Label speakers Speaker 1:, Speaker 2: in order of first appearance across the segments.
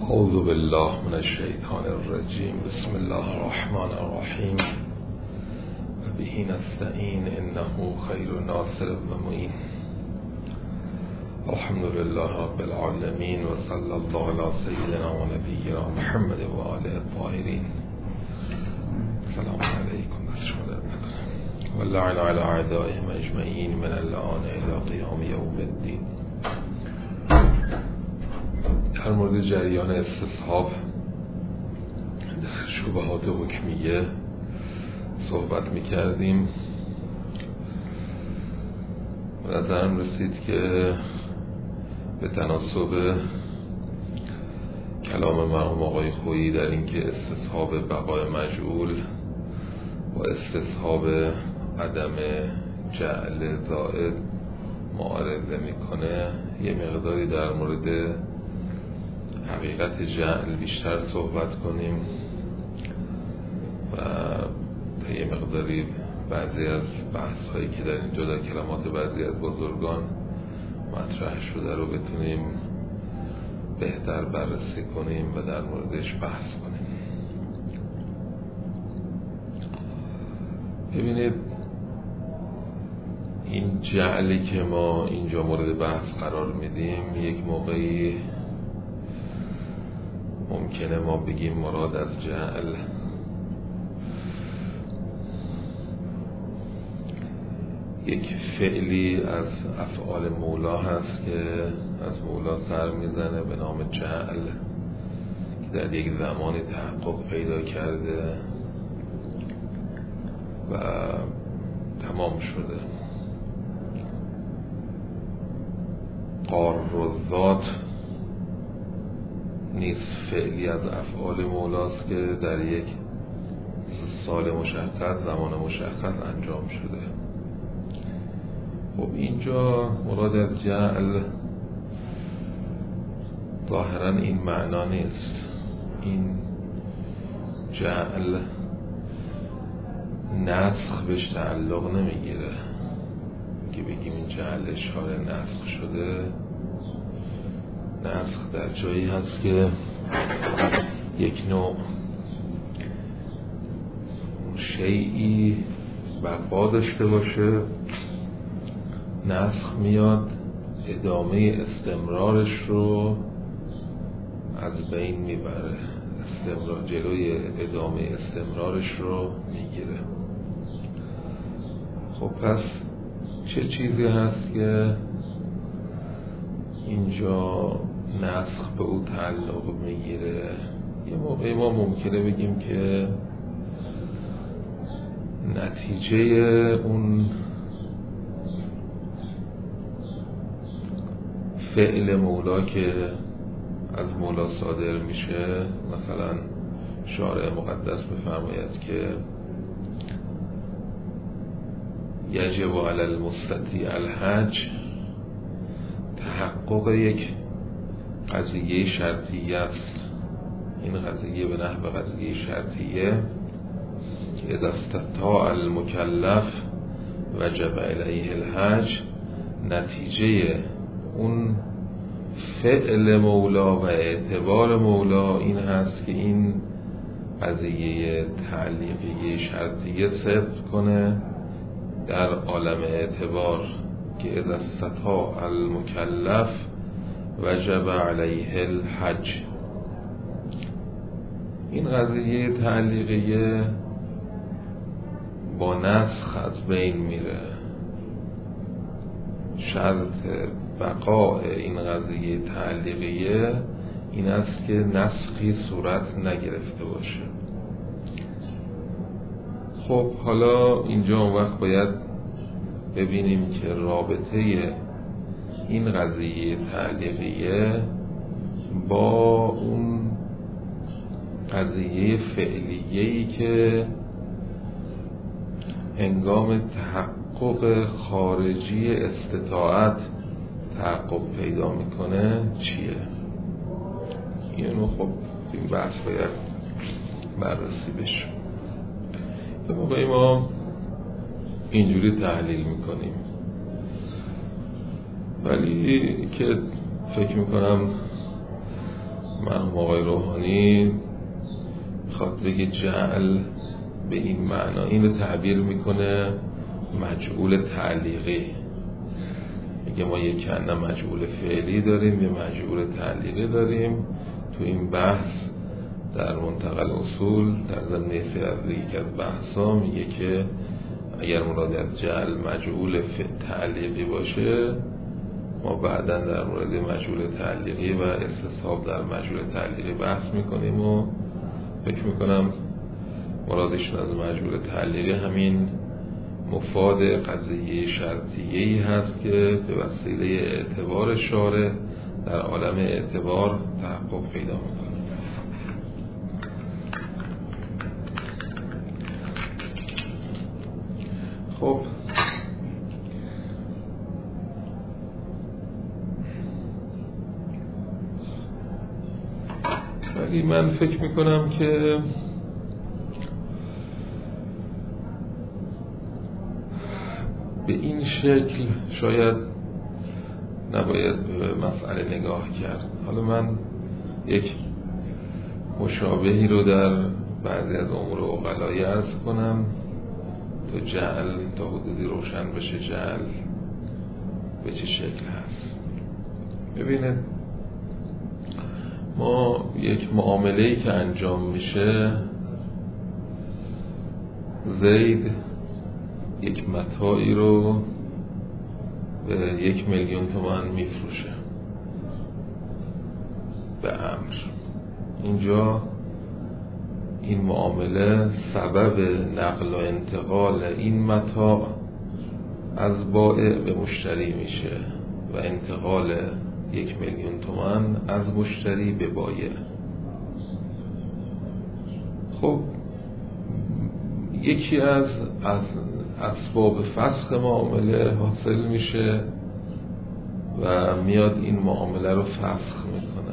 Speaker 1: اعوذ بالله من الشیطان الرجیم. بسم الله الرحمن الرحیم و به نستعین انه خیر ناصر و معین. الحمد لله رب العالمین و صلی الله علی سیدنا و نبینا محمد و آله الطاهرین. سلام علیکم. و لعن علی اعدائهم اجمعین من اللعان الی قیام یوم الدین. در مورد جریان استصحاب در شبهات حکمیه صحبت میکردیم. به نظرم رسید که به تناسب کلام مرحوم آقای خویی در اینکه استصحاب بقای مجعول و استصحاب عدم جعل زائد معارضه میکنه، یه مقداری در مورد حقیقت جعل بیشتر صحبت کنیم و تا یه مقداری بعضی از بحث هایی که در اینجا در کلمات بعضی از بزرگان مطرح شده رو بتونیم بهتر بررسی کنیم و در موردش بحث کنیم. ببینید، این جعلی که ما اینجا مورد بحث قرار میدیم، یک موقعی ممکنه ما بگیم مراد از جعل یک فعلی از افعال مولا هست که از مولا سر میزنه به نام جعل که در یک زمانی تحقق پیدا کرده و تمام شده. قار و ذات نیست فعلی از افعال مولاست که در یک سال مشخص، زمان مشخص انجام شده. خب اینجا مراد از جعل ظاهرا این معنا نیست. این جعل نسخ بهش تعلق نمیگیره که بگیم این جعل اشاره نسخ شده. نسخ در جایی هست که یک نوع شیئی بقا داشته باشه، نسخ میاد ادامه استمرارش رو از بین میبره، جلوی ادامه استمرارش رو میگیره. خب پس چه چیزی هست که اینجا نسخ به او تعلق میگیره؟ یه موقعی ما ممکنه بگیم که نتیجه اون فعل مولا که از مولا صادر میشه، مثلا شارع مقدس بفرماید که یجب علی المستطیع الحج، تحقق یک قضیه شرطیه است. این قضیه به نحو قضیه شرطیه که اذا استطاع المکلف وجب علیه الحج، نتیجه اون فعل مولا و اعتبار مولا این هست که این قضیه تعلیقیه شرطیه صدق کنه در عالم اعتبار که اذا استطاع المکلف وجب علیه الحج. این قضیه تعلیقیه با نسخ از بین میره. شرط بقاء این قضیه تعلیقیه این است که نسخی صورت نگرفته باشه. خب حالا اینجا اون وقت باید ببینیم که رابطه این قضیه تعلیقیه با اون قضیه فعلیه‌ای که هنگام تحقق خارجی استطاعت تحقق پیدا میکنه چیه؟ اینو خب این بحث باید بررسی بشه. یه موقعی ما اینجوری تحلیل میکنیم، ولی که فکر میکنم مرحوم آقای روحانی میخواد بگه جعل به این معنا این رو تعبیر میکنه مجعول تعلیقی. میگه ما یک کنه مجعول فعلی داریم، یه مجعول تعلیقی داریم. تو این بحث در منتقل اصول در ضمن یکی از بحثا میگه که اگر مراد از جعل مجعول تعلیقی باشه، ما بعداً در مورد مجعول تعلیقی و استصحاب در مجعول تعلیقی بحث میکنیم و فکر میکنم مرادشون از مجعول تعلیقی همین مفاد قضیه شرطیه‌ای هست که به وسیله اعتبار شارع در عالم اعتبار تحقق پیدا میکنه. خب ولی من فکر میکنم که به این شکل شاید نباید به مسئله نگاه کرد. حالا من یک مشابهی رو در بعضی از امور عقلایی عرض کنم تا جعل تا حدودی روشن بشه جعل به چه شکل هست. ببینید ما یک معامله‌ای که انجام میشه، زید یک متاعی رو به 1,000,000 تومان میفروشه به امر. اینجا این معامله سبب نقل و انتقال این متاع از بائع به مشتری میشه و انتقال 1,000,000 تومان از مشتری به بایع. خب یکی از اسباب فسخ معامله حاصل میشه و میاد این معامله رو فسخ میکنه.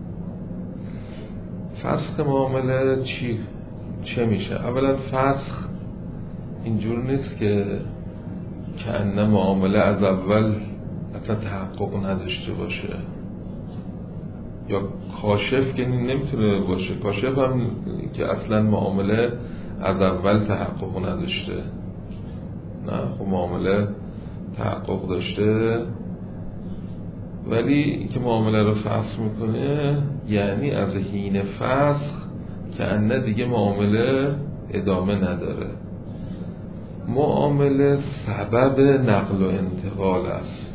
Speaker 1: فسخ معامله چه میشه؟ اولا فسخ اینجور نیست که کأنه معامله از اول اصلا تحقق نداشته باشه، یا کاشف که نمیتونه باشه. کاشف هم که اصلا معامله از اول تحقق نداشته. نه، خب معامله تحقق داشته، ولی که معامله رو فسخ میکنه یعنی از حین فسخ کأنه دیگه معامله ادامه نداره. معامله سبب نقل و انتقال است.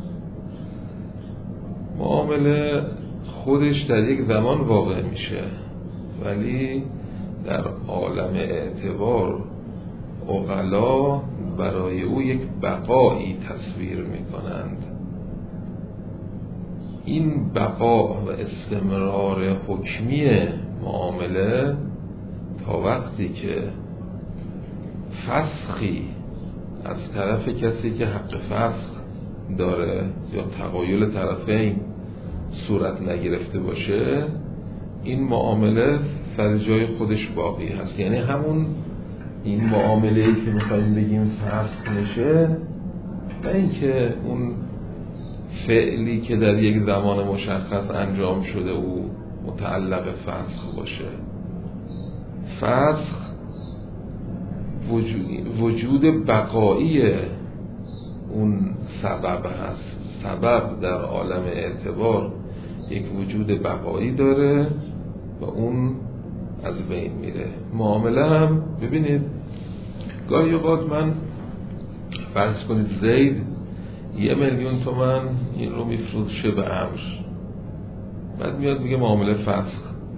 Speaker 1: معامله خودش در یک زمان واقع میشه، ولی در عالم اعتبار عقلا برای او یک بقایی تصویر میکنند. این بقا و استمرار حکمی معامله تا وقتی که فسخی از طرف کسی که حق فسخ داره یا تقایل طرفین صورت نگرفته باشه، این معامله سر جای خودش باقی هست. یعنی همون این معامله‌ای که میخواییم بگیم فسخ میشه، نه اینکه اون فعلی که در یک زمان مشخص انجام شده او متعلق فسخ باشه. فسخ وجود بقایی اون سبب هست. سبب در عالم اعتبار یک وجود بقایی داره و اون از بین میره. معامله هم ببینید گاهی اوقات من فرض کنید زید 1,000,000 تومان این رو میفروشه به امر، بعد میاد میگه معامله فسخ.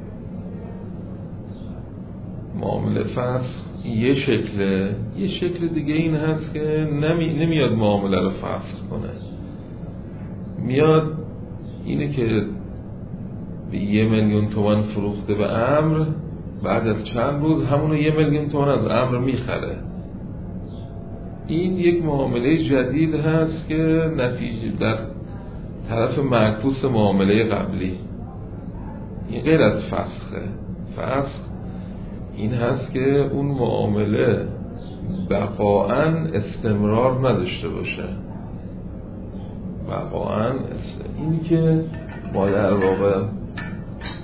Speaker 1: معامله فسخ یه شکله، یه شکل دیگه این هست که نمیاد معامله رو فسخ کنه، میاد اینه که به 1,000,000 تومان فروخته به امر، بعد از چند روز همونو 1,000,000 تومان از امر میخره. این یک معامله جدید هست که نتیجه در طرف معکوس معامله قبلی. این غیر از فسخه. فسخ این هست که اون معامله بقاءً استمرار نداشته باشه. بقاءً این که ما در واقع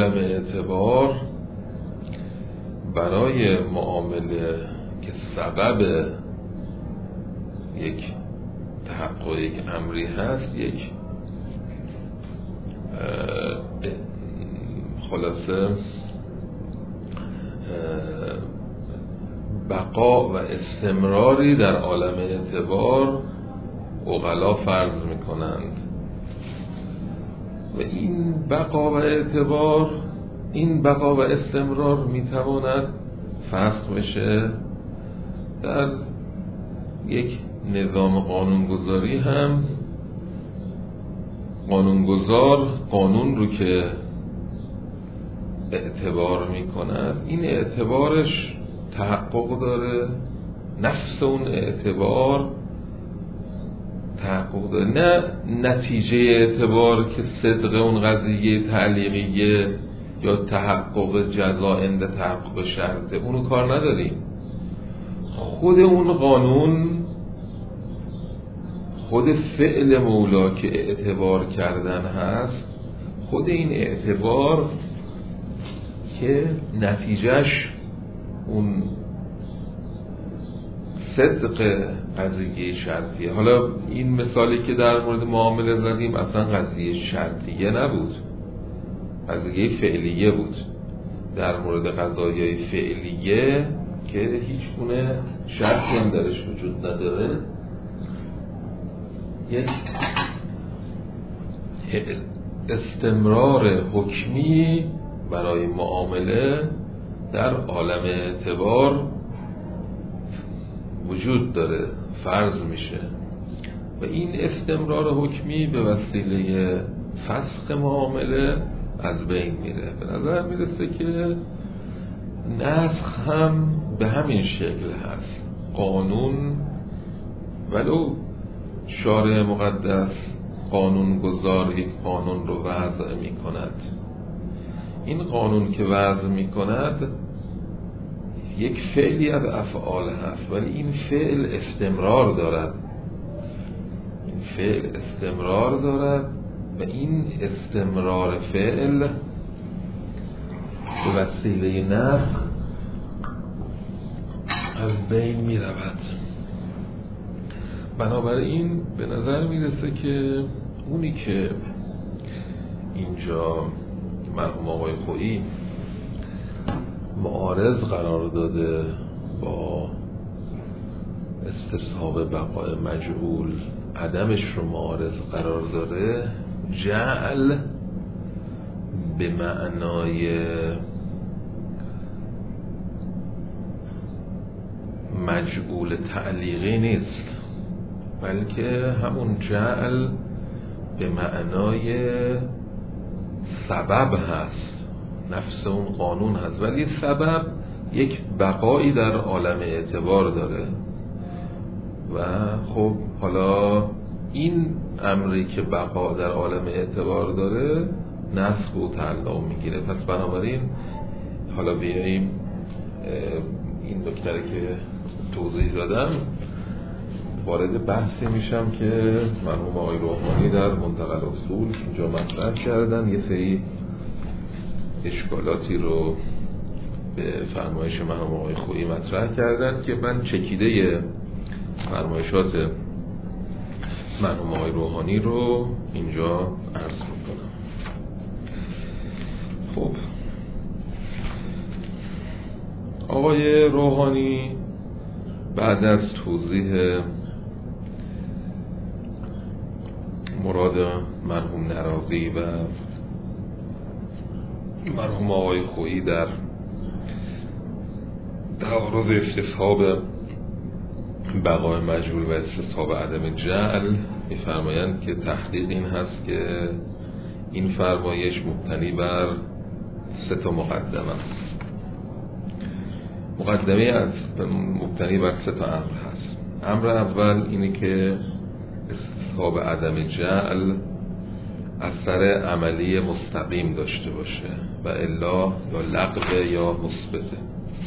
Speaker 1: عالم اعتبار برای معامله که سبب یک تحقق یک امری هست، یک خلاصه بقا و استمراری در عالم اعتبار عقلا فرض میکنند و این بقا و اعتبار، این بقا و استمرار میتواند فسخ بشه در یک نظام قانونگذاری هم. قانونگذار قانون رو که اعتبار میکند، این اعتبارش تحقق داره، نفس اون اعتبار تحقق داره، نه نتیجه اعتبار که صدق اون قضیه تعلیقیه یا تحقق جزا عند تحقق شرطه، اونو کار نداریم. خود اون قانون، خود فعل مولا که اعتبار کردن هست، خود این اعتبار که نتیجهش اون صدق قضیه شرطیه. حالا این مثالی که در مورد معامله زدیم اصلا قضیه شرطیه نبود، قضیه فعلیه بود. در مورد قضایای فعلیه که هیچ گونه شرطی هم درش وجود نداره، یک استمرار حکمی برای معامله در عالم اعتبار وجود داره، فرض میشه و این استمرار حکمی به وسیله فسخ معامله از بین میره. به نظر میرسه که نسخ هم به همین شکل هست. قانون ولو شارع مقدس قانون گذار یک قانون رو وضع می کند، این قانون که وضع می کند یک فعلی از افعال هست، ولی این فعل استمرار دارد، این فعل استمرار دارد و این استمرار فعل به وسیله نسخ از بین می رود. بنابراین به نظر میرسه که اونی که اینجا مرحوم آقای خویی معارض قرار داده با استصحاب بقای مجعول، عدمش رو معارض قرار داره، جعل به معنای مجعول تعلیقی نیست، بلکه همون جعل به معنای سبب هست، نفس اون قانون هست، ولی سبب یک بقایی در عالم اعتبار داره و خب حالا این امری که بقا در عالم اعتبار داره نسخ و تعلق میگیره. پس بنابراین حالا بیاییم این نکته که توضیح دادم وارد بحثی میشم که مرحوم آقای روحانی در منتقل اصول اینجا مطرح کردن، یه سری اشکالاتی رو به فرمایش مرحوم آقای خویی مطرح کردن که من چکیده فرمایشات مرحوم آقای روحانی رو اینجا عرض میکنم. خب آقای روحانی بعد از توضیح مراد مرحوم نراقی و مرحوم آقای خویی در تعارض استصحاب بقای مجعول و استصحاب عدم جعل می‌فرمایند که تحقیق این هست که این فرمایش مبتنی بر 3 مقدمه است. مقدمه از مبتنی بر 3 امر هست. امر اول اینه که استصحاب عدم جعل اثر عملی مستقیم داشته باشه و الا یا لغو یا مثبته.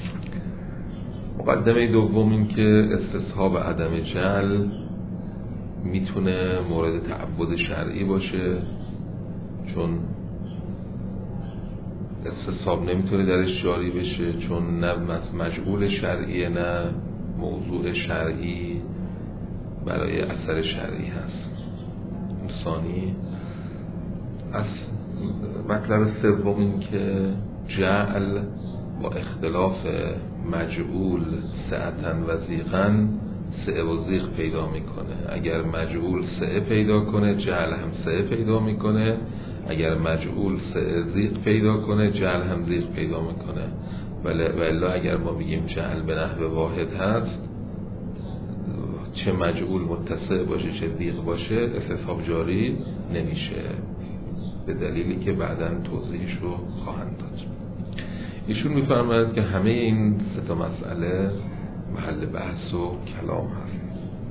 Speaker 1: مقدمه دوم این که استصحاب عدم جعل میتونه مورد تعبد شرعی باشه، چون استصحاب نمیتونه درش جاری بشه، چون نه مجعول شرعیه نه موضوع شرعی برای اثر شرعی هست. ثانی، از مطلب سوم این که جعل با اختلاف مجعول سعتن و زیغن سعه و زیغ پیدا میکنه. اگر مجعول سعه پیدا کنه جعل هم سعه پیدا میکنه، اگر مجعول سعه زیغ پیدا کنه جعل هم زیغ پیدا میکنه. ولی اگر ما بگیم جعل به نحو واحد هست، چه مجعول متصل باشه چه زیغ باشه، استصحاب جاری نمیشه، به دلیلی که بعداً توضیحش رو خواهند داد. ایشون میفرماید که همه این سه تا مسئله محل بحث و کلام هست.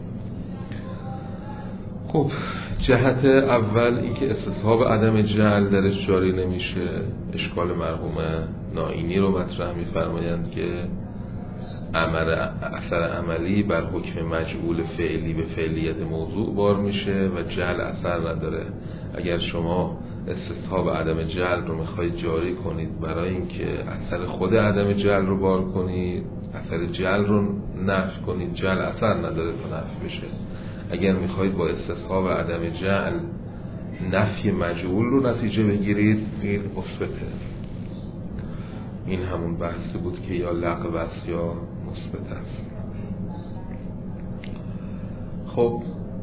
Speaker 1: خب جهت اول اینکه استصحاب عدم جعل درش جاری نمیشه، اشکال مرحوم نائینی رو مطرح میفرمایند که اثر عملی بر حکم مجعول فعلی به فعلیت موضوع بار میشه و جعل اثر نداره. اگر شما استصحاب عدم جعل رو میخواید جاری کنید برای اینکه اثر خود عدم جعل رو بار کنید، اثر جعل رو نفی کنید، جعل اثر نداره تا نفی بشه. اگر میخواید با استصحاب عدم جعل نفی مجعول رو نتیجه بگیرید، این مثبته. این همون بحثی بود که یا لغو است یا مثبت است. خب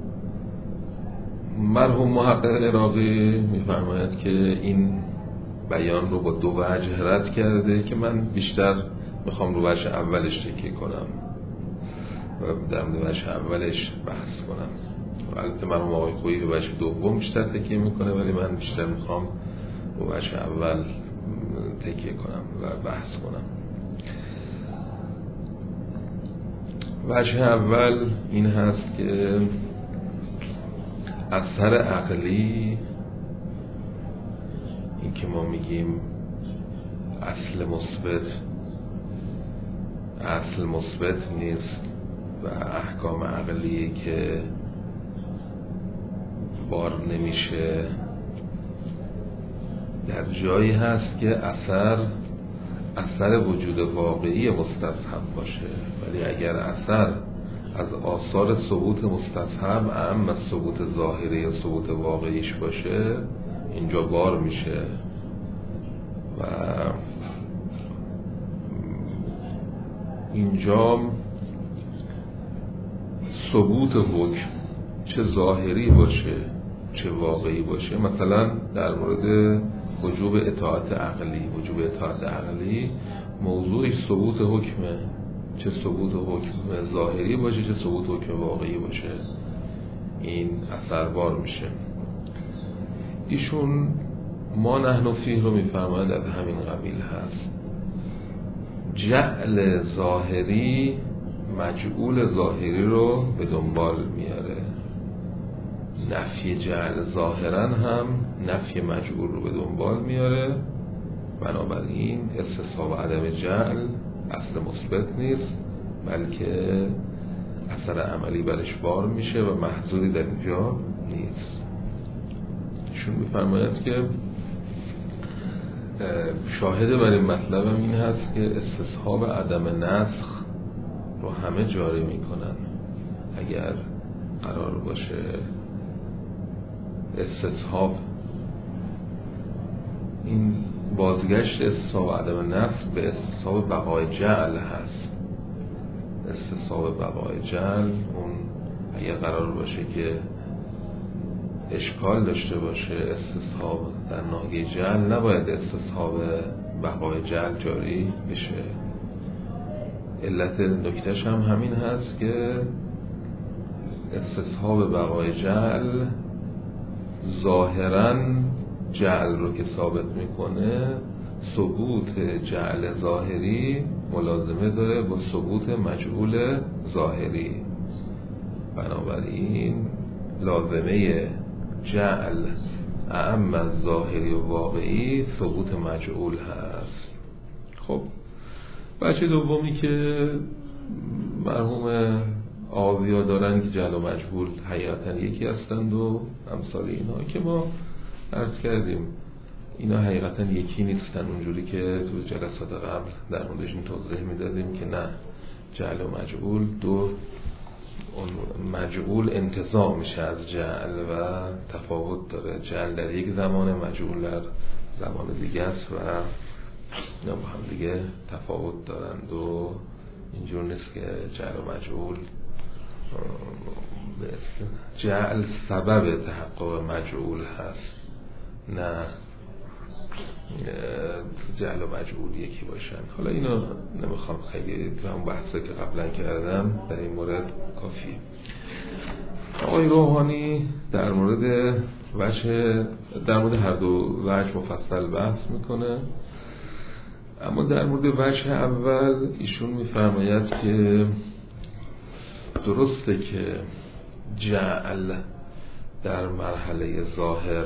Speaker 1: مرحوم محقق عراقی میفرماید که این بیان رو با دو وجه رد کرده که من بیشتر میخوام رو وجه اولش تکیه کنم و در مورد وجه اولش بحث کنم. البته مرحوم آقای خویی رو وجه دوم بیشتر تکیه میکنه، ولی من بیشتر میخوام رو وجه اول تکیه کنم و بحث کنم. وجه اول این هست که اثر عقلی، این که ما میگیم اصل مثبت نیست و احکام عقلی که بار نمیشه، در جایی هست که اثر وجود واقعی مستصحب باشه. ولی اگر اثر از آثار ثبوت مستصحب اعم از ثبوت ظاهری یا ثبوت واقعیش باشه، اینجا بار میشه و اینجا ثبوت حکم چه ظاهری باشه چه واقعی باشه. مثلا در مورد وجوب اطاعت عقلی موضوعش ثبوت حکمه، چه ثبوت حکم ظاهری باشه چه ثبوت حکم واقعی باشه، این اثربار میشه. ایشون ما نحن فیه رو میفرماید از همین قبیل هست. جعل ظاهری مجعول ظاهری رو به دنبال میاره، نفی جعل ظاهرا هم نفی مجعول رو به دنبال میاره. بنابراین استصحاب عدم جعل اصل مثبت نیست، بلکه اثر عملی برش بار میشه و محظوری در اینجا نیست. ایشون میفرماید که شاهد بر این مطلب هم این هست که استصحاب عدم نسخ رو همه جاری میکنن. اگر قرار باشه استصحاب، این بازگشت استصحاب عدم نسخ به استصحاب بقای جعل هست. استصحاب بقای جعل اون اگر قرار باشه که اشکال داشته باشه استصحاب در ناحیه جعل، نباید استصحاب بقای جعل جاری بشه. علت نکتهش هم همین هست که استصحاب بقای جعل ظاهراً جعل رو که ثابت میکنه، ثبوت جعل ظاهری ملازمه داره با ثبوت مجعول ظاهری. بنابراین لازمه جعل اعم از ظاهری و واقعی ثبوت مجعول هست. خب بچه دومی که مرحوم آویا دارن که جعل و مجهول حقیقتا یکی هستند و امثال اینا که ما عرض کردیم اینا حقیقتا یکی نیستن، اونجوری که تو جلسات قبل در موردشون توضیح میدادیم که نه، جعل و مجعول مجعول انتزاع میشه از جعل و تفاوت داره. جعل در یک زمان، مجعول در زمان دیگه است و اینا با هم دیگه تفاوت دارند و اینجور نیست که جعل و مجعول جعل سبب تحقق مجعول هست، نه جعل و مجعول یکی باشن. حالا اینو نمیخوام خیلی تو هم بحثه که قبلا کردم، در این مورد کافیه. آقای روحانی در مورد هر دو وجه مفصل بحث میکنه، اما در مورد وجه اول ایشون میفرماید که درسته که جعل در مرحله ظاهر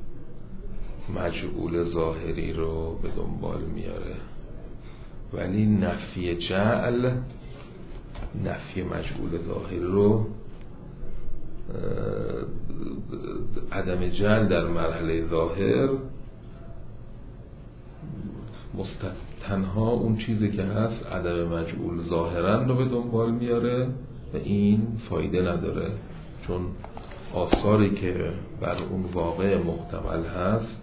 Speaker 1: مجعول ظاهری رو به دنبال میاره، ولی نفی جعل، نفی مجعول ظاهری رو، عدم جعل در مرحله ظاهر تنها اون چیزی که هست عدم مجعول ظاهرا رو به دنبال میاره و این فایده نداره، چون آثاری که بر اون واقع محتمل هست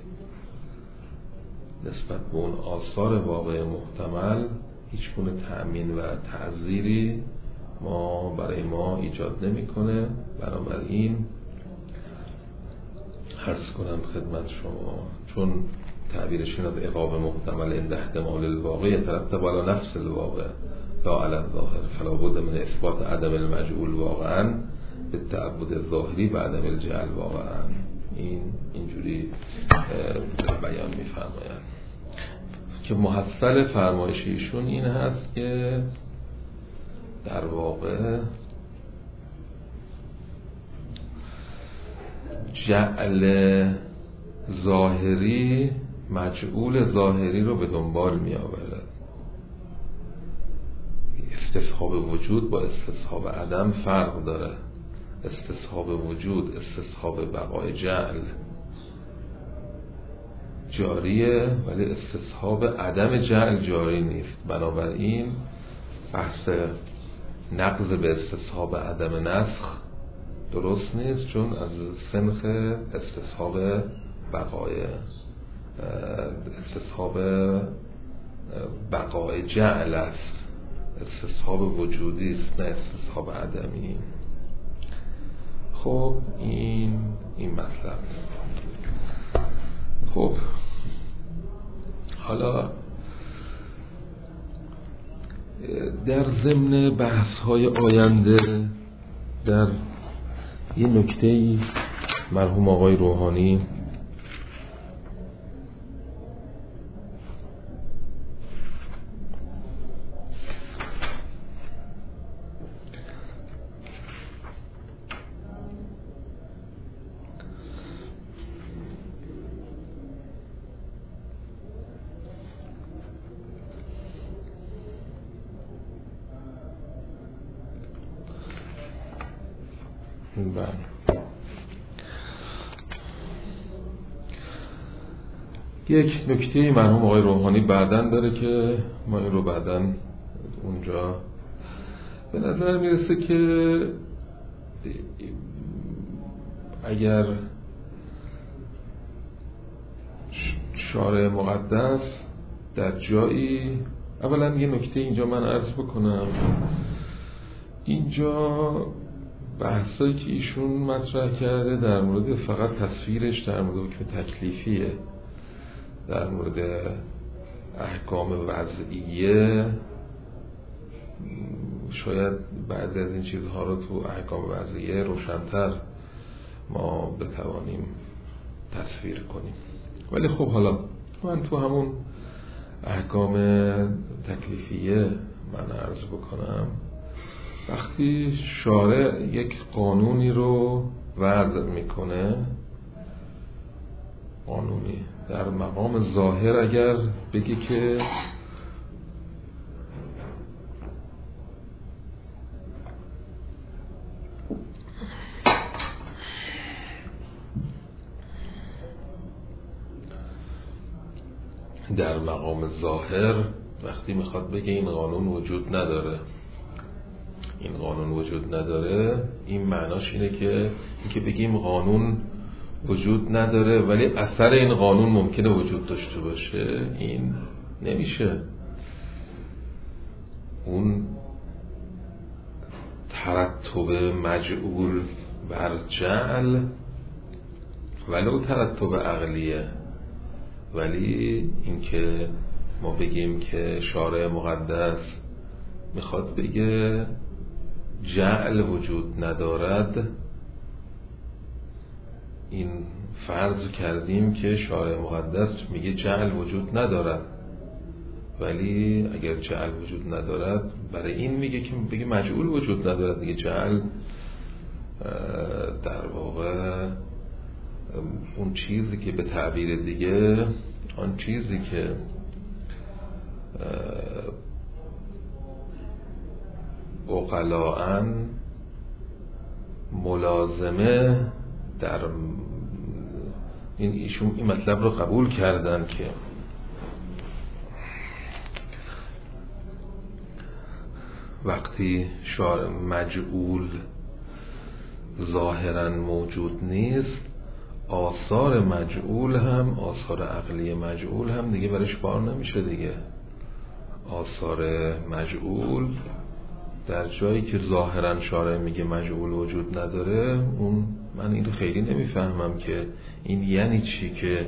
Speaker 1: نسبت به اون آثار واقع محتمل هیچ گونه تأمین و تعذیری برای ما ایجاد نمیکنه. بنابراین عرض کنم خدمت شما، چون تعبیرش این از عقاب محتمل عند احتمال الواقع ترتب علی نفس الواقع لا علی الظاهر فلا بد من اثبات عدم المجعول واقعا به تعبد الظاهری و عدم الجعل واقعا. اینجوری بیان میفرمایند که محصل فرمایش ایشون این هست که در واقع جعل ظاهری مجعول ظاهری رو به دنبال می آورد. استصحاب وجود با استصحاب عدم فرق داره. استصحاب وجود، استصحاب بقای جعل جاریه، ولی استصحاب عدم جعل جاری نیست. بنابراین بحث نقض به استصحاب عدم نسخ درست نیست، چون از سنخ استصحاب بقای جعل است، استصحاب وجودی است، نه استصحاب عدمی. خب این مطلب. خب حالا در ضمن بحث های آینده در یه نکته مرحوم آقای روحانی یک نکته مرحوم آقای روحانی بعدن داره که ما این رو بعدن اونجا به نظر میرسه که اگر شارع مقدس در جایی، اولا یه نکته اینجا من عرض بکنم، اینجا بحثایی که ایشون مطرح کرده در مورد فقط تصویرش در مورد حکم تکلیفیه، در مورد احکام وضعیه شاید بعضی از این چیزها رو تو احکام وضعیه روشن‌تر ما بتوانیم تصویر کنیم. ولی خب حالا من تو همون احکام تکلیفیه من عرض بکنم، وقتی شارع یک قانونی رو وضع میکنه، قانونی در مقام ظاهر اگر بگی که در مقام ظاهر وقتی میخواد بگه این قانون وجود نداره، این قانون وجود نداره، این معناش اینه که بگیم قانون وجود نداره ولی اثر این قانون ممکنه وجود داشته باشه، این نمیشه. اون ترتب مجعول بر جعل ولو ترتب عقلیه، ولی اینکه ما بگیم که شارع مقدس میخواد بگه جعل وجود ندارد، این فرض کردیم که شارع مقدس میگه جعل وجود ندارد، ولی اگر جعل وجود ندارد برای این میگه که بگه مجعول وجود ندارد دیگه. جعل در واقع اون چیزی که به تعبیر دیگه آن چیزی که عقلاً ملازمه در ایشون این مطلب رو قبول کردن که وقتی مجعول ظاهراً موجود نیست، آثار مجعول هم، آثار عقلی مجعول هم دیگه برش بار نمیشه دیگه. آثار مجعول در جایی که ظاهراً شارع میگه مجعول وجود نداره، اون من این رو خیلی نمیفهمم که این یعنی چی که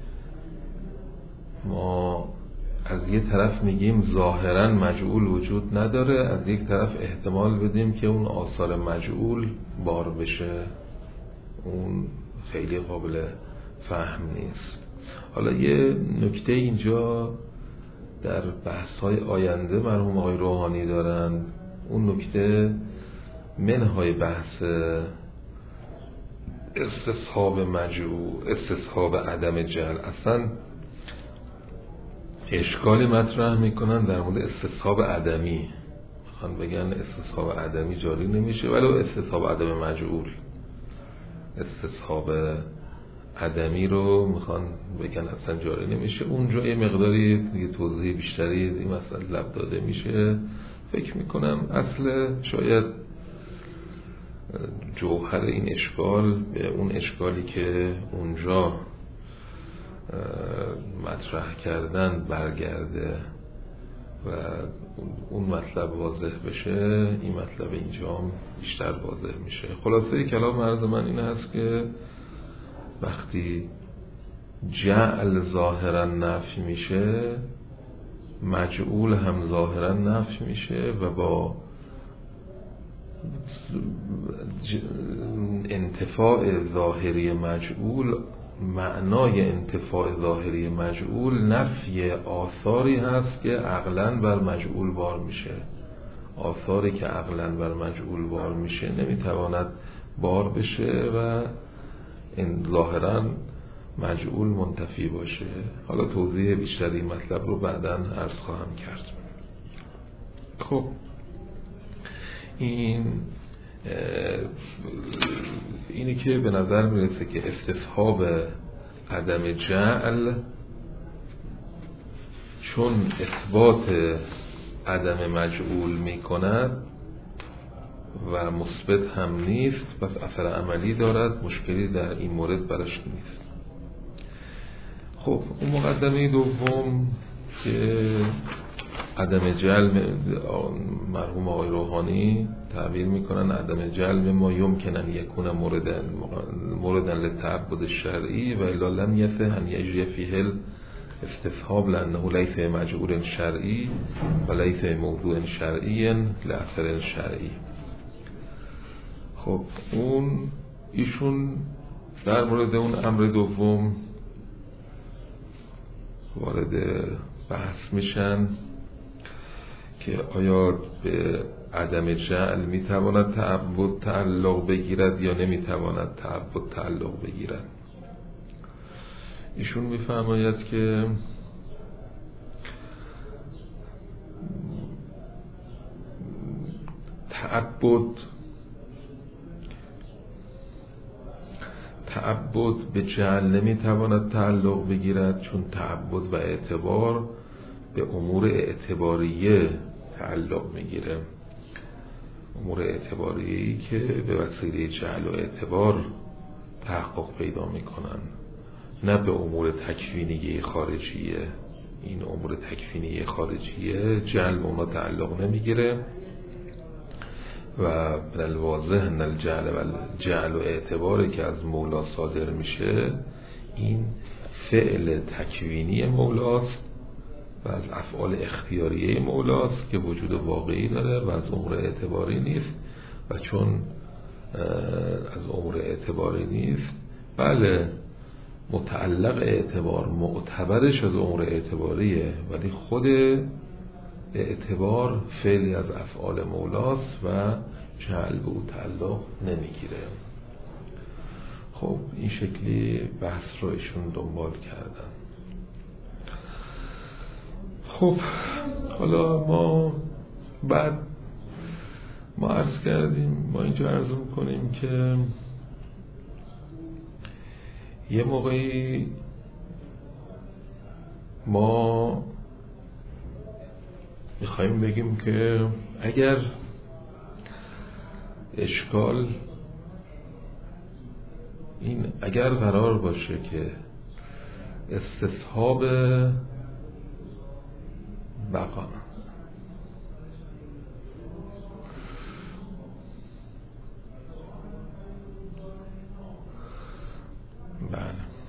Speaker 1: ما از یه طرف میگیم ظاهراً مجعول وجود نداره، از یک طرف احتمال بدیم که اون آثار مجعول بار بشه. اون خیلی قابل فهم نیست. حالا یه نکته اینجا در بحث‌های آینده مرحوم آقای روحانی دارن، اون نکته منهای بحث استصحاب مجعول، استصحاب عدم جعل، اصلا اشکالی مطرح میکنن در مورد استصحاب عدمی. میخوان بگن استصحاب عدمی جاری نمیشه ولو استصحاب عدم مجعول. استصحاب عدمی رو میخوان بگن اصلا جاری نمیشه. اونجا یه مقداری دیگه توضیح بیشتری این مسئله لب داده میشه. فکر میکنم اصل شاید جوهر این اشکال به اون اشکالی که اونجا مطرح کردن برگرده و اون مطلب واضح بشه، این مطلب اینجا بیشتر واضح میشه. خلاصه کلام عرض من این هست که وقتی جعل ظاهرا نفی میشه، مجعول هم ظاهرا نفی میشه و با انتفاع ظاهری مجعول، معنای انتفاع ظاهری مجعول نفی آثاری هست که عقلاً بر مجعول بار میشه. آثاری که عقلاً بر مجعول بار میشه نمیتواند بار بشه و این ظاهراً مجعول منتفی باشه. حالا توضیح بیشتری مطلب رو بعداً عرض خواهم کرد. خب اینی که به نظر میرسه که استصحاب عدم جعل چون اثبات عدم مجعول میکند و مثبت هم نیست، پس اثر عملی دارد، مشکلی در این مورد برش نیست. خب اون مقدمه دوم که عدم جعل، مرحوم آقای روحانی تعبیر میکنن عدم جعل ما یمکن ان یکون موردن للتعبد الشرعی و الا لم یصح ان یجری فیه الاستصحاب لانه لیس مجعول شرعی و لیس موضوع شرعی لاثر شرعی. خب ایشون در مورد اون امر دوم وارد بحث میشن که آیا به عدم جعل میتواند تعبد تعلق بگیرد یا نمیتواند تعبد تعلق بگیرد. ایشون میفرماید که تعبد تعبد به جعل نمیتواند تعلق بگیرد، چون تعبد و اعتبار به امور اعتباریه تعلق میگیره. امور اعتباریه‌ای که به وسیله جعل و اعتبار تحقق پیدا میکنن، نه به امور تکوینی خارجیه. این امور تکوینی خارجیه جعل به اونا تعلق نمیگیره و من الواضح ان الجعل و اعتباری که از مولا صادر میشه این فعل تکوینی مولاست و از افعال اختیاریه مولاست که وجود واقعی داره و از امور اعتباری نیست. و چون از امور اعتباری نیست، بله متعلق اعتبار معتبرش از امور اعتباریه، ولی خود اعتبار فعلی از افعال مولاست و جعل به او تعلق نمیگیره. خب این شکلی بحث رو ایشون دنبال کردن. خب حالا ما عرض کردیم، ما اینجا عرض میکنیم که یه موقعی ما میخواییم بگیم که اگر اشکال این اگر قرار باشه که استصحاب بقا بله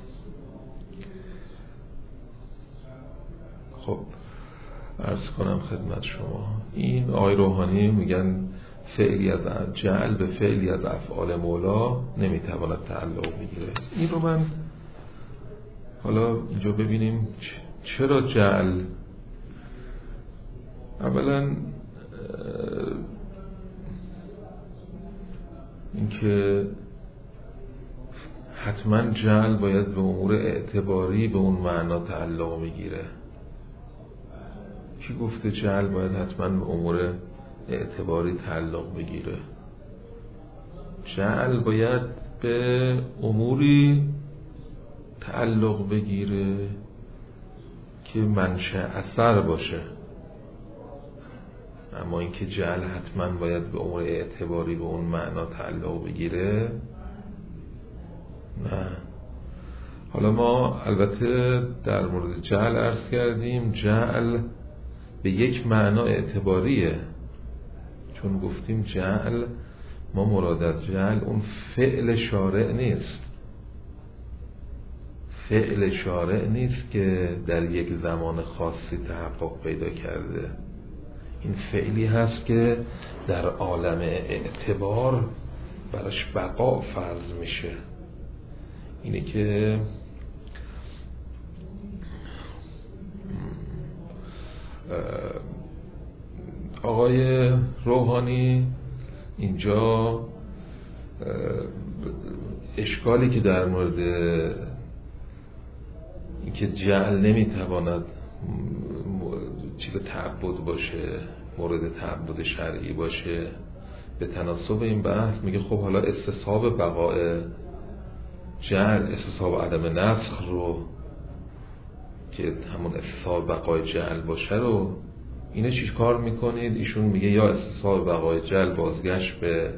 Speaker 1: خب عرض کنم خدمت شما، این آقای روحانی میگن فعلی از جعل به فعلی از افعال مولا نمیتواند تعلق بگیره. این رو من حالا اینجا ببینیم چرا جعل. اولا اینکه حتما جعل باید به امور اعتباری به اون معنا تعلق میگیره. کی گفته جعل باید حتما به امور اعتباری تعلق بگیره؟ جعل باید به اموری تعلق بگیره که منشأ اثر باشه، اما اینکه جعل حتما باید به امور اعتباری به اون معنا تعلق بگیره نه. حالا ما البته در مورد جعل عرض کردیم جعل به یک معنا اعتباریه، چون گفتیم جعل ما مراد از جعل اون فعل شارع نیست. فعل شارع نیست که در یک زمان خاصی تحقق پیدا کرده. این فعلی هست که در عالم اعتبار براش بقا فرض میشه. اینه که آقای روحانی اینجا اشکالی که در مورد اینکه جعل نمیتواند چیز تعبد باشه، مورد تعبد شرعی باشه، به تناسب این بحث میگه خب حالا استصحاب بقای جعل، استصحاب عدم نسخ رو که همون استصحاب بقای جعل باشه رو اینه چی کار میکنید؟ ایشون میگه یا استصحاب بقای جعل بازگشت به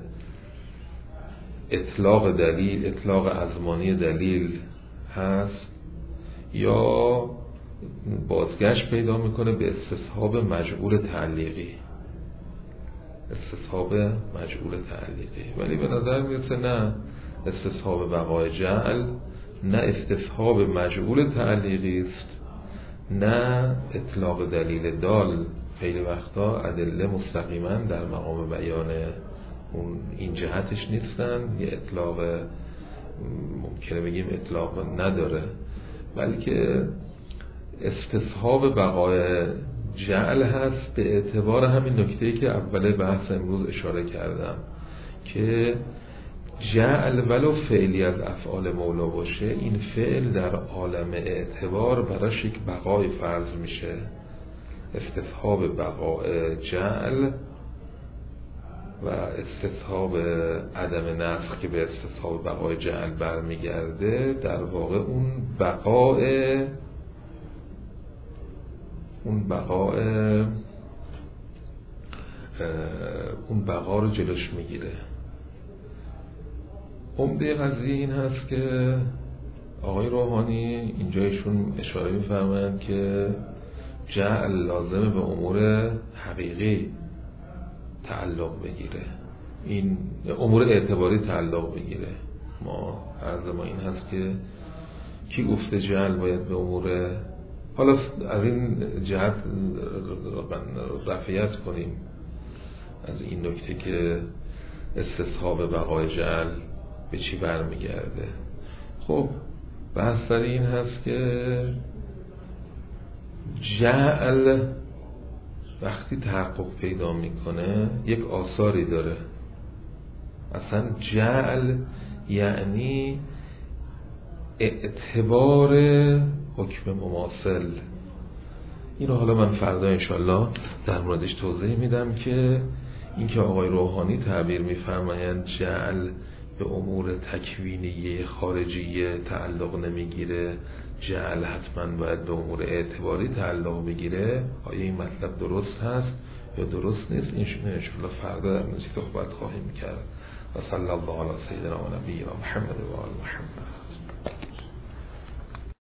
Speaker 1: اطلاق دلیل، اطلاق ازمانی دلیل هست، یا بازگشت پیدا میکنه به استصحاب مجعول تعلیقی. استصحاب مجعول تعلیقی. ولی به نظر میرسه نه استصحاب بقای جعل نه استصحاب مجعول تعلیقی است، نه اطلاق دلیل دال. خیلی وقتا ادله مستقیما در مقام بیان این جهتش نیستن، یه اطلاق ممکنه بگیم اطلاق نداره، بلکه استصحاب بقای جعل هست به اعتبار همین نکته‌ای که اول بحث امروز اشاره کردم که جعل ولو فعلی از افعال مولا باشه، این فعل در عالم اعتبار براش یک بقای فرض میشه. استصحاب بقای جعل و استصحاب عدم نسخ که به استصحاب بقای جعل برمیگرده، در واقع اون بقا رو جلوش میگیره. عمده قضیه این هست که آقای روحانی اینجا ایشون اشاره می‌فرمایند که جعل لازمه به امور حقیقی تعلق بگیره، این امور اعتباری تعلق بگیره. عرض ما این هست که کی گفته جعل باید به امور، حالا از این جهت رفعیت کنیم از این نکته که استصحاب بقای جعل به چی برمیگرده. خب بحث سر این هست که جعل وقتی تحقق پیدا میکنه یک آثاری داره. اصلا جعل یعنی اعتبار حکم مماثل. این رو حالا من فردا انشالله در موردش توضیح میدم که اینکه آقای روحانی تعبیر میفرمایند جعل به امور تکوینیه خارجیه تعلق نمیگیره، جعل حتما باید به امور اعتباری تعلق بگیره، آیا این مطلب درست هست یا درست نیست؟ این انشالله فردا در موردش صحبت خواهیم کرد. و صلی الله علی سیدنا و نبینا محمد و آل محمد.